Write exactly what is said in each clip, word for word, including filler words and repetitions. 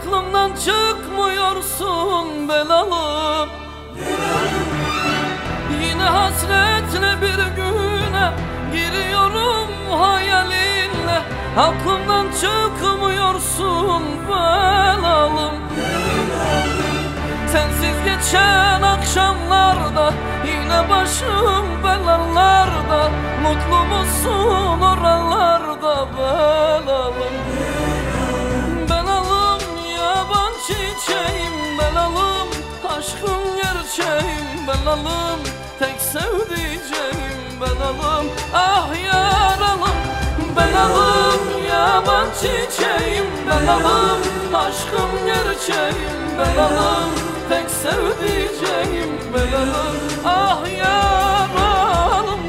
Aklımdan çıkmıyorsun belalım. Yine hasretle bir güne giriyorum hayalinle. Aklımdan çıkmıyorsun belalım. Sensiz geçen akşamlarda yine başım belalarda. Mutlu musun oralarda belalım? Belalım yaban çiçeğim belalım. Aşkım gerçeğim belalım. Tek sevdiceğim belalım. Ah yaralım belalım yaban çiçeğim belalım. Aşkım gerçeğim belalım. Tek sevdiceğim belalım. Ah yaralım.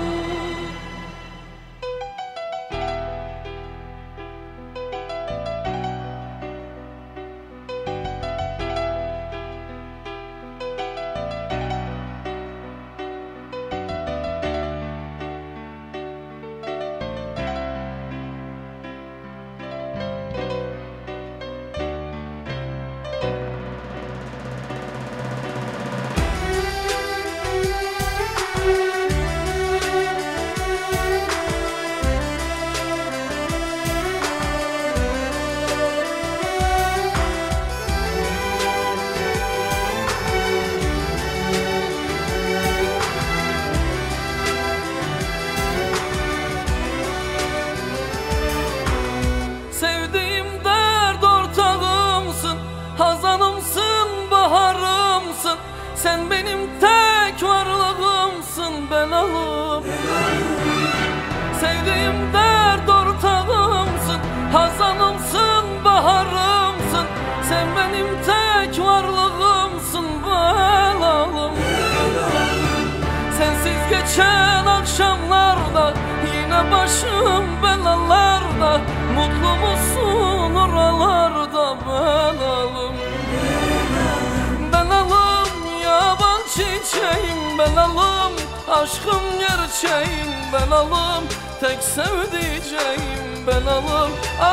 Sevdiğim dert ortağımsın, hazanımsın, baharımsın. Sen benim tek varlığımsın belalım. Sevdiğim dert ortağımsın, hazanımsın, baharımsın. Sen benim tek varlığımsın belalım. Sensiz geçen akşamlarda yine başım belalarda. Mutlu musun oralarda belalım? Belalım yaban çiçeğim belalım. Aşkım gerçeğim belalım. Tek sevdiceğim belalım.